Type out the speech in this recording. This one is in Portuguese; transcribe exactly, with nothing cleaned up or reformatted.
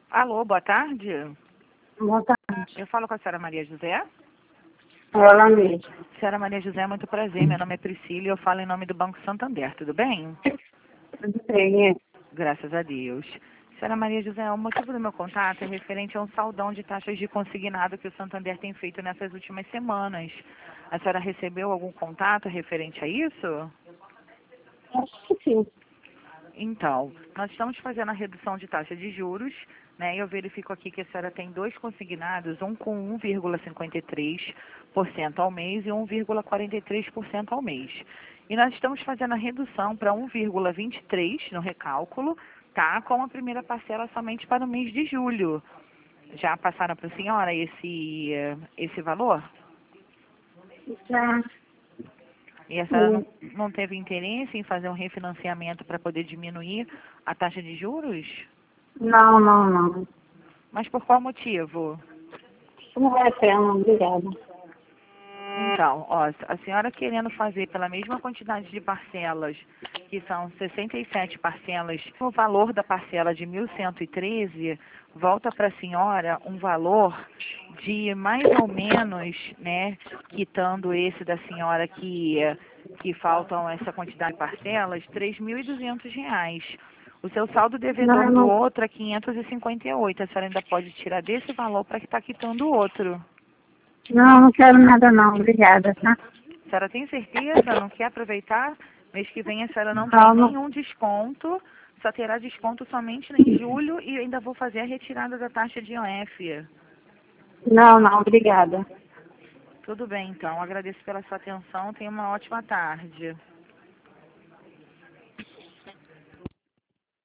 Alô, boa tarde. Boa tarde. Eu falo com a senhora Maria José. Ela mesmo. Senhora Maria José, muito prazer. Meu nome é Priscila e eu falo em nome do Banco Santander. Tudo bem? Tudo bem, é? Graças a Deus. Senhora Maria José, o motivo do meu contato é referente a um saldão de taxas de consignado que o Santander tem feito nessas últimas semanas. A senhora recebeu algum contato referente a isso? Acho que sim. Então, nós estamos fazendo a redução de taxa de juros, né? Eu verifico aqui que a senhora tem dois consignados, um com um vírgula cinquenta e três por cento ao mês e um vírgula quarenta e três por cento ao mês. E nós estamos fazendo a redução para um vírgula vinte e três no recálculo, tá? Com a primeira parcela somente para o mês de julho. Já passaram para a senhora esse, eh, esse valor? Já. E a senhora não, não teve interesse em fazer um refinanciamento para poder diminuir a taxa de juros? Não, não, não. Mas por qual motivo? Não é pena, obrigada. Então, ó, a senhora querendo fazer pela mesma quantidade de parcelas, que são sessenta e sete parcelas, o valor da parcela de mil cento e treze volta para a senhora um valor de mais ou menos, né, quitando esse da senhora que, que faltam essa quantidade de parcelas, três mil e duzentos reais. O seu saldo devedor Não, do não, outro é quinhentos e cinquenta e oito. A senhora ainda pode tirar desse valor para que está quitando o outro. não, não quero nada não, obrigada, tá? A senhora tem certeza? Não quer aproveitar? Mês que vem a senhora não tem Não, não, nenhum desconto, só terá desconto somente em julho e ainda vou fazer a retirada da taxa de I O F. não, não, obrigada. Tudo bem, então. Agradeço pela sua atenção. Tenha uma ótima tarde.